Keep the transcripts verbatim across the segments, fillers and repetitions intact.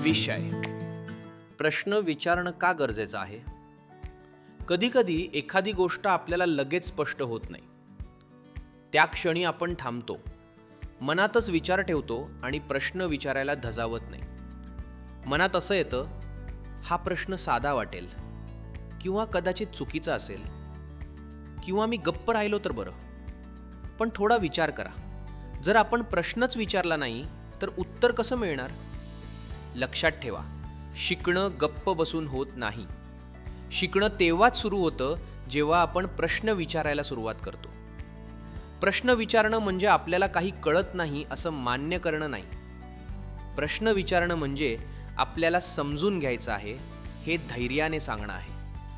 विषय प्रश्न विचारणं का गरजेचं आहे? कधीकधी एखादी गोष्ट आपल्याला लगेच स्पष्ट होत नाही. त्या क्षणी आपण थांबतो, मनातच विचार ठेवतो आणि प्रश्न विचारायला धजावत नाही. मनात असं येतं, हा प्रश्न साधा वाटेल किंवा कदाचित चुकीचा असेल किंवा मी गप्प राहिलो तर बरं. पण थोडा विचार करा, जर आपण प्रश्नच विचारला नाही तर उत्तर कसं मिळणार? लक्षात ठेवा, शिकणं गप्प बसून होत नाही. शिकणं तेव्हाच सुरू होतं जेव्हा आपण प्रश्न विचारायला सुरुवात करतो. प्रश्न विचारणं म्हणजे आपल्याला काही कळत नाही असं मान्य करणं नाही. प्रश्न विचारणं म्हणजे आपल्याला समजून घ्यायचं आहे हे धैर्याने सांगणं आहे.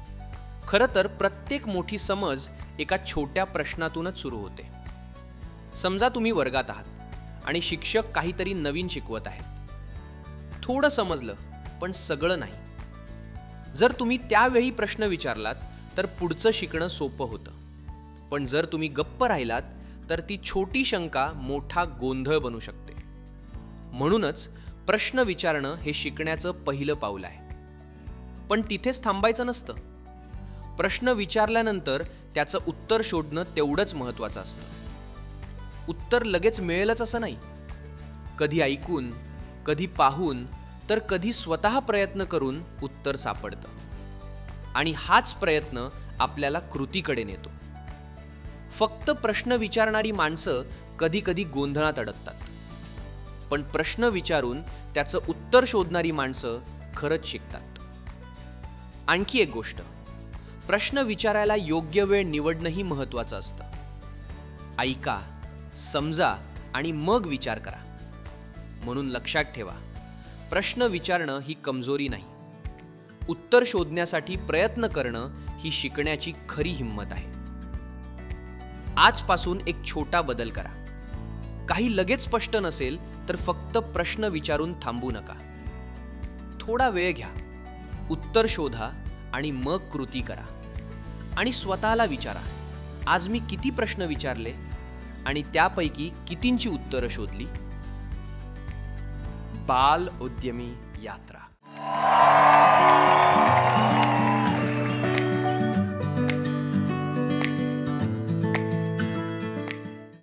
खरं तर प्रत्येक मोठी समज एका छोट्या प्रश्नातूनच सुरू होते. समजा तुम्ही वर्गात आहात आणि शिक्षक काहीतरी नवीन शिकवत आहेत. थोडं समजलं, पण सगळं नाही. जर तुम्ही त्यावेळी प्रश्न विचारलात तर पुढचं शिकणं सोपं होतं. पण जर तुम्ही गप्प राहिलात तर ती छोटी शंका मोठा गोंधळ बनू शकते. म्हणूनच प्रश्न विचारणं हे शिकण्याचं पहिलं पाऊल आहे. पण तिथेच थांबायचं नसतं. प्रश्न विचारल्यानंतर त्याचं उत्तर शोधणं तेवढंच महत्त्वाचं असतं. उत्तर लगेच मिळेलच असं नाही. कधी ऐकून, कधी पाहून, तर कधी स्वतः प्रयत्न करून उत्तर सापडतं. आणि हाच प्रयत्न आपल्याला कृतीकडे नेतो. फक्त प्रश्न विचारणारी माणसं कधी कधी गोंधळात अडकतात. पण प्रश्न विचारून त्याचं उत्तर शोधणारी माणसं खरंच शिकतात. आणखी एक गोष्ट, प्रश्न विचारायला योग्य वेळ निवडणंही महत्त्वाचं असतं. ऐका, समजा आणि मग विचार करा. म्हणून लक्षात ठेवा, प्रश्न विचारणं ही कमजोरी नाही. उत्तर शोधण्यासाठी प्रयत्न करणं ही शिकण्याची खरी हिंमत आहे. आजपासून एक छोटा बदल करा. काही लगेच स्पष्ट नसेल तर फक्त प्रश्न विचारून थांबू नका. थोडा वेळ घ्या, उत्तर शोधा आणि मग कृती करा. आणि स्वतःला विचारा, आज मी किती प्रश्न विचारले आणि त्यापैकी कितींची उत्तरं शोधली? बाल उद्यमी यात्रा.